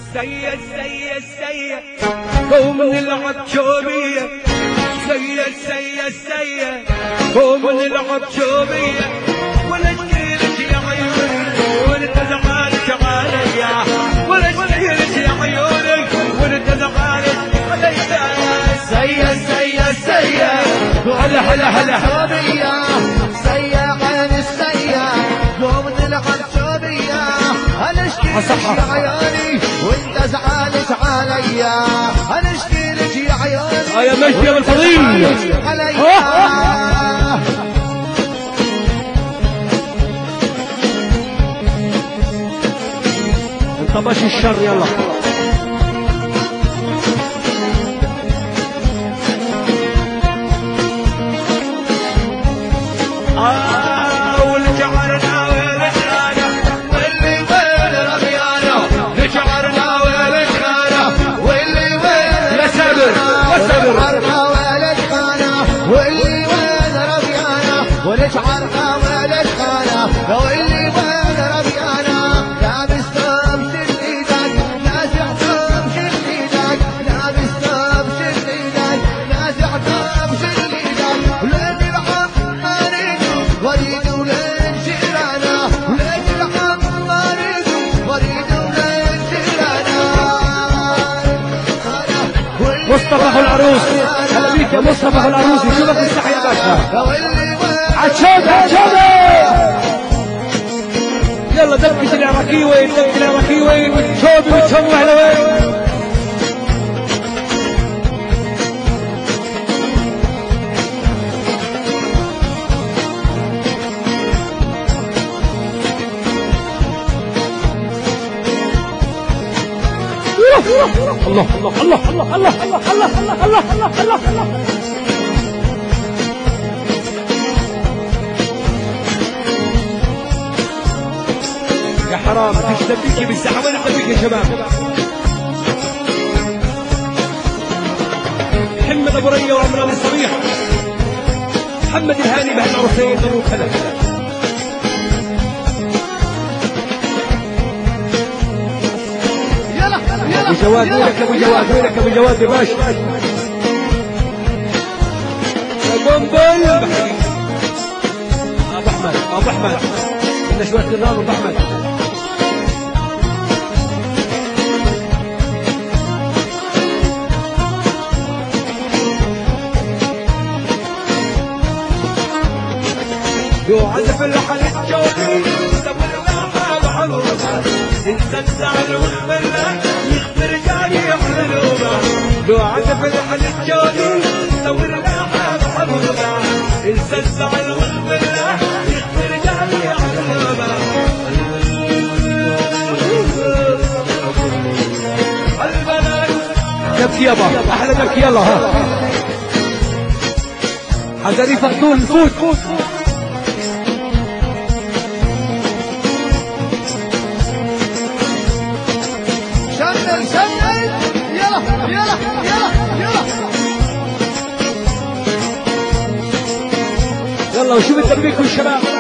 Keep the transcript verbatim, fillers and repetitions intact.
سيد سيد سيد قوم نلعب شوبية. سيد سيد سيد قوم نلعب شوبية. ولا تجيلك يا عيونك ولا تزعلك عليا. ولا تجيلك يا عيونك ولا تزعلك عليا. سيد سيد سيد هلا هلا هلا شوبية. سيد عين السيد قوم نلعب شوبية. انا اشكي يا عيوني وانت زعلت عليا. انا اشكي لك يا عيوني يا مجدي يا الفضيل عليا. انطبش الشر يلا. ونشعرها ولد خانة لو اللي وين ربيانا. لابس ثوب شديدك نازع ثوب شديدك. لابس ثوب شديدك نازع ثوب شديدك. ولاد العم ما ريدوا وريدوا ولاد جيرانا. ولاد العم ما ريدوا وريدوا ولاد جيرانا. مصطفى ابو العروس هلا بيك يا مصطفى ابو العروس. يشوفك الصحة يا باشا. عشان عشان يلا دبكة العراقي وين دبكة العراقي وين وتشوبي وتشوح لوين. الله الله الله الله الله الله الله الله الله الله الله. يا حرام مش دبيكي بالساحة. وين دبيكي يا شباب؟ محمد ابو ريا وعمران الصبيح. محمد الهاني بهالعرسين ضرور كذا. يلا يلا ابو جواد وينك ابو جواد وينك ابو جواد يا باشا. يا بومبل ابو احمد ابو احمد بدنا شوية نظام ابو احمد. لو عزف الحل الجوبي سوينا حال حلوبة. انت الزعل والخبرة يخبر جاي حلوبة. لو عزف الحل الجوبي سوينا حال حلوبة. انت الزعل والخبرة يخبر جاي حلوبة. دبكي يابا احلى دبكي يلا ها. حزري فخدون فوت فوت. شمل شمل يلا يلا يلا يلا يلا وشوف التبريك والشباب.